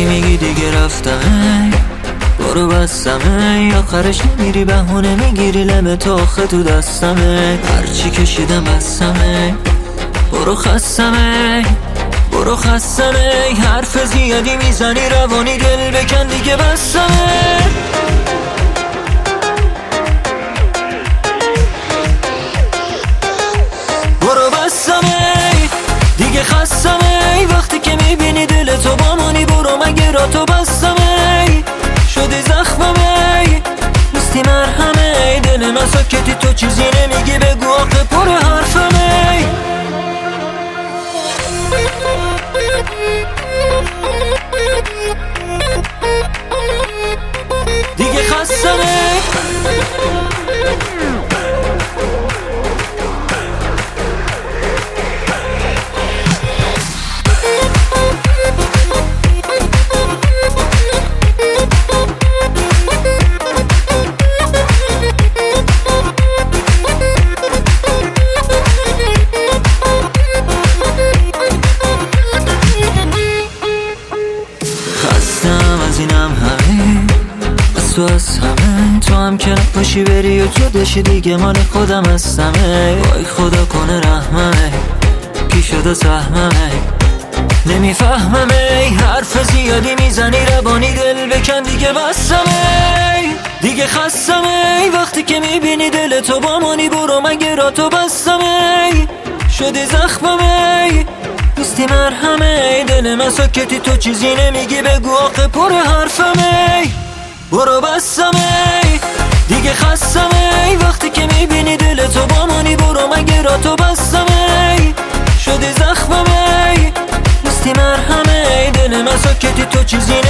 میگی دیگه رفتم برو بستمه، آخرش نمیری بهونه میگیری لب تو آخه تو دستمه، هرچی کشیدم بستمه، برو خستمه برو خستمه، حرف زیادی میزنی روانی دل بکن دیگه بستمه. برو بستمه دیگه خستمه، وقتی که میبینی دل تو با منی برو مگه را تو بستمه، شدی زخممه نیستی مرهمه، دل من ساکتی تو چیزی نمیگی بگو آخه پر حرفمه. دیگه خستمه از اینم همه از تو از همه، تو هم که نپاشی بری و جداشی دیگه مال خودم هستمه، وای خدا کنه رحممه کی شده سهممه، نمیفهممه حرف زیادی میزنی روانی دل بکن دیگه بستمه، دیگه خستمه، وقتی که میبینی دل تو با منی برو مگه را تو بستمه، شدی زخممه نیستی مرهمه، دل من ساکتی تو چیزی نمیگی بگو آخه پر حرفمه. برو بستمه دیگه خستمه، وقتی که میبینی دل تو با منی برو مگه را تو بستمه، شدی زخممه نیستی مرهمه، دل من ساکتی تو چیزی